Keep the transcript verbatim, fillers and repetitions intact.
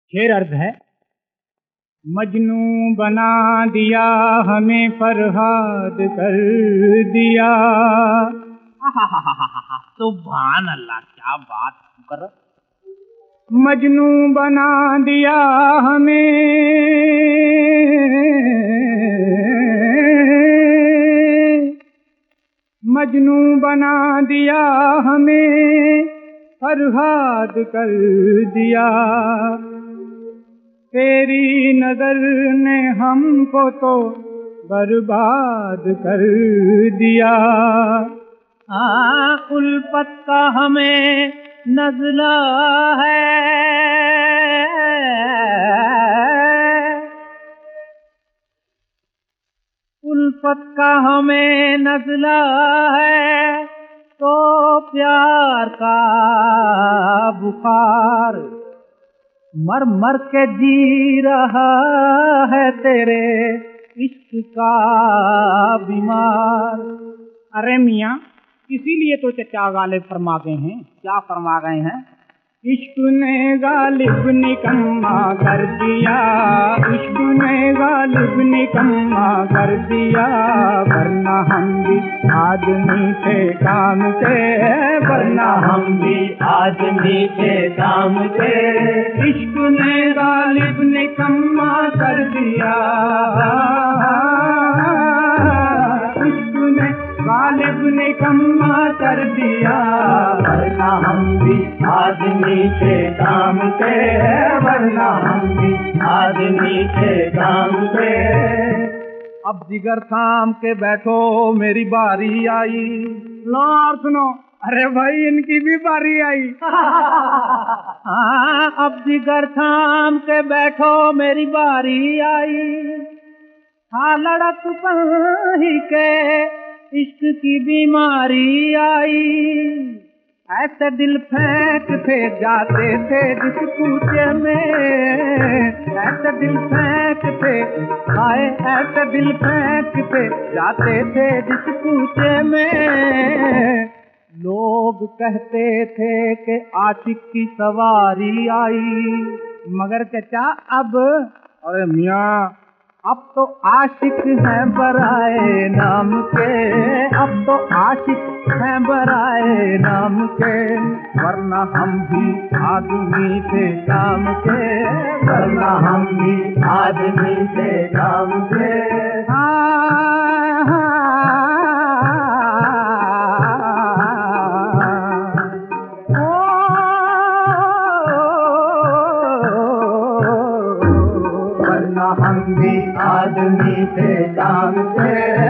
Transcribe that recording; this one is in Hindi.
शेर अर्ज है, मजनू बना दिया हमें फरहाद कर दिया। सुभान अल्लाह, क्या बात कर। मजनू बना दिया हमें मजनू बना दिया हमें फरहाद कर दिया। तेरी नजर ने हमको तो बर्बाद कर दिया। हाँ, उल्फत का हमें नज़ला है, उल्फत का हमें नज़ला है, तो प्यार का बुखार मर मर के जी रहा है तेरे इश्क का बीमार। अरे मियाँ, इसीलिए तो चचा गालिब फरमा गए हैं। क्या फरमा गए हैं? इश्क ने गालिब निकम्मा कर दिया, इश्क ने गालिब निकम्मा कर दिया। वरना हम भी आदमी थे काम के, वरना हम भी आदमी थे काम के। इश्क ने गालिब निकम्मा कर दिया, इश्क ने गालिब निकम्मा कर दिया। वरना हम भी आदमी थे काम के, वरना हम भी आदमी थे काम के। अब जिगर थाम के बैठो, मेरी बारी आई। लो और सुनो, अरे भाई इनकी भी बारी आई। हाँ, अब जिगर थाम के बैठो, मेरी बारी आई। हाँ, लड़क ही के इश्क की बीमारी आई। ऐसे दिल फेंकते जाते थे जिस कूचे में, ऐसे दिल फेंकते आए, ऐसे दिल फेंकते जाते थे जिस कूचे में। लोग कहते थे कि आशिक की सवारी आई। मगर चचा अब, अरे मियाँ, अब तो आशिक हैं बराए नाम के, अब तो आशिक हैं बराए नाम के। वरना हम भी आदमी थे काम के, वरना हम भी आदमी थे काम के। हाँ, वरना हम भी आदमी थे काम के।